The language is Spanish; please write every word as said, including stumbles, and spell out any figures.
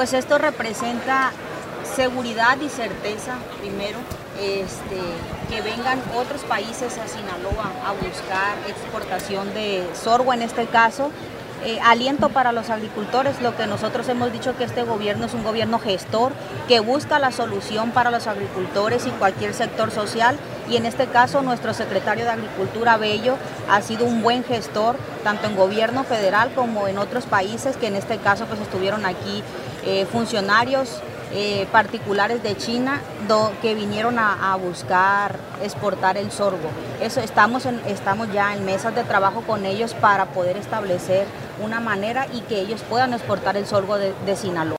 Pues esto representa seguridad y certeza, primero, este, que vengan otros países a Sinaloa a buscar exportación de sorgo en este caso. Eh, aliento para los agricultores, lo que nosotros hemos dicho que este gobierno es un gobierno gestor que busca la solución para los agricultores y cualquier sector social, y en este caso nuestro secretario de Agricultura, Bello, ha sido un buen gestor tanto en gobierno federal como en otros países, que en este caso pues estuvieron aquí eh, funcionarios eh, particulares de China do, que vinieron a, a buscar exportar el sorgo. Eso, estamos, en, estamos ya en mesas de trabajo con ellos para poder establecer una manera y que ellos puedan exportar el sorgo de, de Sinaloa.